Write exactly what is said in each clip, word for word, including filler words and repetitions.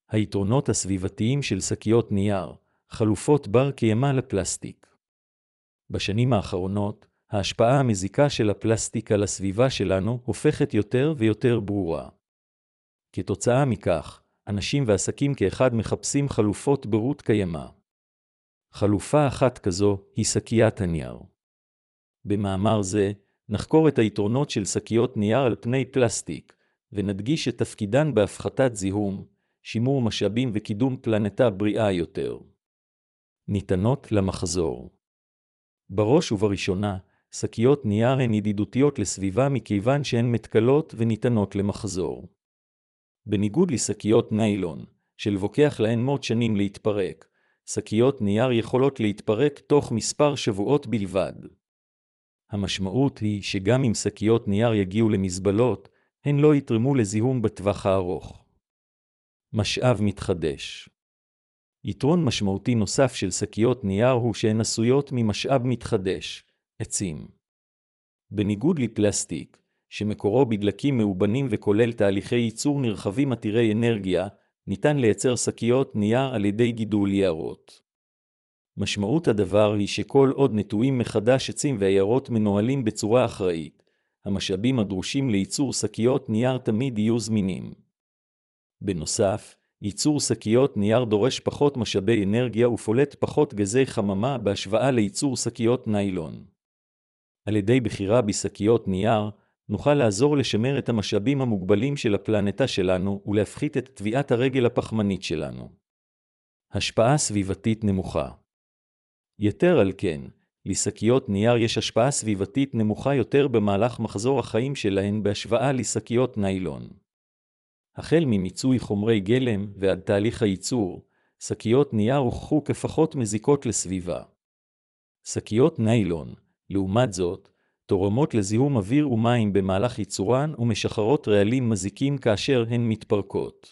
היתרונות הסביבתיים של שקיות נייר, חלופות בר קיימא לפלסטיק. בשנים האחרונות, ההשפעה המזיקה של הפלסטיק על הסביבה שלנו הופכת יותר ויותר ברורה. כתוצאה מכך, אנשים ועסקים כאחד מחפשים חלופות ברות קיימא. חלופה אחת כזו היא שקיית הנייר. במאמר זה, נחקור את היתרונות של שקיות נייר על פני פלסטיק, ונדגיש את תפקידן בהפחתת זיהום, שימור משאבים וקידום פלנטה בריאה יותר. ניתנות למחזור. בראש ובראשונה, שקיות נייר הן ידידותיות לסביבה מכיוון שהן מתכלות וניתנות למחזור. בניגוד לשקיות ניילון, שלוקח להן מאות שנים להתפרק, שקיות נייר יכולות להתפרק תוך מספר שבועות בלבד. המשמעות היא שגם אם שקיות נייר יגיעו למזבלות, הן לא יתרמו לזיהום בטווח הארוך. משאב מתחדש. יתרון משמעותי נוסף של שקיות נייר הוא שהן עשויות ממשאב מתחדש, עצים. בניגוד לפלסטיק, שמקורו בדלקים מאובנים וכולל תהליכי ייצור נרחבים עתירי אנרגיה, ניתן לייצר שקיות נייר על ידי גידול יערות. משמעות הדבר היא שכל עוד נטועים מחדש עצים ויערות מנוהלים בצורה אחראית, המשאבים הדרושים לייצור שקיות נייר תמיד יהיו זמינים. בנוסף, ייצור שקיות נייר דורש פחות משאבי אנרגיה ופולט פחות גזי חממה בהשוואה לייצור שקיות ניילון. על ידי בחירה בשקיות נייר, נוכל לעזור לשמר את המשאבים המוגבלים של הפלנטה שלנו ולהפחית את טביעת הרגל הפחמנית שלנו. השפעה סביבתית נמוכה. יתר על כן, לשקיות נייר יש השפעה סביבתית נמוכה יותר במהלך מחזור החיים שלהן בהשוואה לשקיות ניילון. החל ממיצוי חומרי גלם ועד תהליך הייצור, שקיות נייר הוכחו כפחות מזיקות לסביבה. שקיות ניילון, לעומת זאת, תורמות לזיהום אוויר ומים במהלך ייצורן ומשחררות רעלים מזיקים כאשר הן מתפרקות.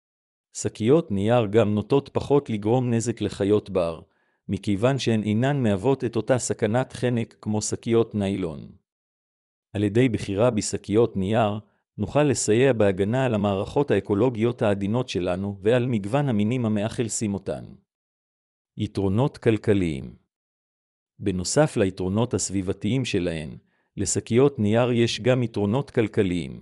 שקיות נייר גם נוטות פחות לגרום נזק לחיות בר, מכיוון שהן אינן מהוות את אותה סכנת חנק כמו שקיות ניילון. על ידי בחירה בשקיות נייר, נוכל לסייע בהגנה על המערכות האקולוגיות העדינות שלנו ועל מגוון המינים המאכלסים אותן. יתרונות כלכליים. בנוסף ליתרונות הסביבתיים שלהן, לשקיות נייר יש גם יתרונות כלכליים.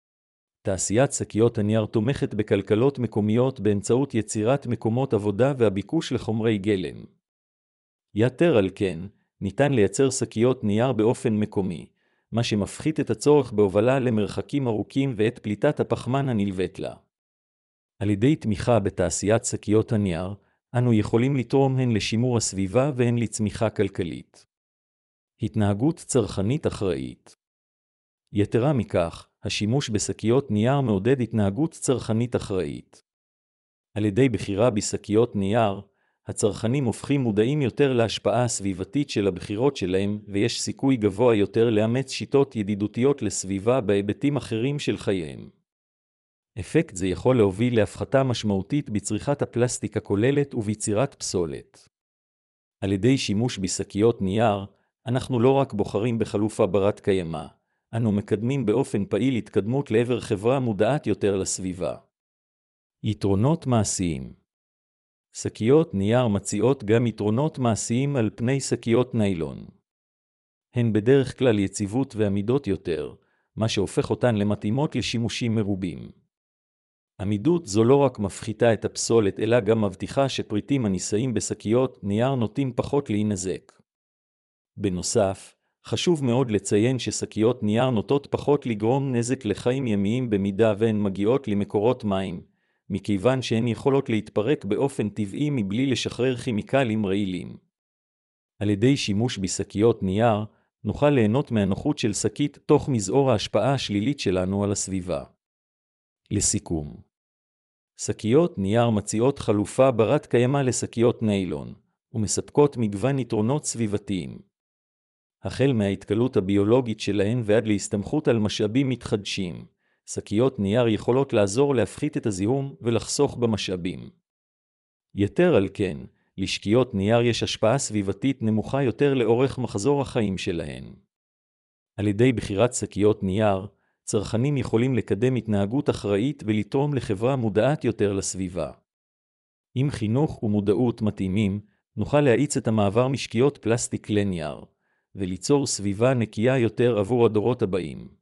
תעשיית שקיות הנייר תומכת בכלכלות מקומיות באמצעות יצירת מקומות עבודה והביקוש לחומרי גלם. יתר על כן, ניתן לייצר שקיות נייר באופן מקומי, מה שמפחית את הצורך בהובלה למרחקים ארוכים ואת פליטת הפחמן הנלווית לה. על ידי תמיכה בתעשיית שקיות הנייר, אנו יכולים לתרום הן לשימור הסביבה והן לצמיחה כלכלית. התנהגות צרכנית אחראית. יתרה מכך, השימוש בשקיות נייר מעודד התנהגות צרכנית אחראית. על ידי בחירה בשקיות נייר, הצרכנים הופכים מודעים יותר להשפעה הסביבתית של הבחירות שלהם, ויש סיכוי גבוה יותר לאמץ שיטות ידידותיות לסביבה בהיבטים אחרים של חייהם. אפקט זה יכול להוביל להפחתה משמעותית בצריכת הפלסטיק הכוללת וביצירת פסולת. על ידי שימוש בשקיות נייר, אנחנו לא רק בוחרים בחלופה ברת קיימא, אנו מקדמים באופן פעיל התקדמות לעבר חברה מודעת יותר לסביבה. יתרונות מעשיים. שקיות נייר מציעות גם יתרונות מעשיים על פני שקיות ניילון. הן בדרך כלל יציבות ועמידות יותר, מה שהופך אותן למתאימות לשימושים מרובים. עמידות זו לא רק מפחיתה את הפסולת אלא גם מבטיחה שפריטים הנישאים בשקיות נייר נוטים פחות להינזק. בנוסף, חשוב מאוד לציין ששקיות נייר נוטות פחות לגרום נזק לחיים ימיים במידה והן מגיעות למקורות מים, מכיוון שהן יכולות להתפרק באופן טבעי מבלי לשחרר כימיקלים רעילים. על ידי שימוש בשקיות נייר, נוכל ליהנות מהנוחות של שקית תוך מזעור ההשפעה השלילית שלנו על הסביבה. לסיכום, שקיות נייר מציעות חלופה ברת קיימא לשקיות ניילון, ומספקות מגוון יתרונות סביבתיים. החל מההתכלות הביולוגית שלהן ועד להסתמכות על משאבים מתחדשים, שקיות נייר יכולות לעזור להפחית את הזיהום ולחסוך במשאבים. יתר על כן, לשקיות נייר יש השפעה סביבתית נמוכה יותר לאורך מחזור החיים שלהן. על ידי בחירת שקיות נייר, צרכנים יכולים לקדם התנהגות אחראית ולתרום לחברה מודעת יותר לסביבה. עם חינוך ומודעות מתאימים, נוכל להאיץ את המעבר משקיעות פלסטיק לנייר, וליצור סביבה נקייה יותר עבור הדורות הבאים.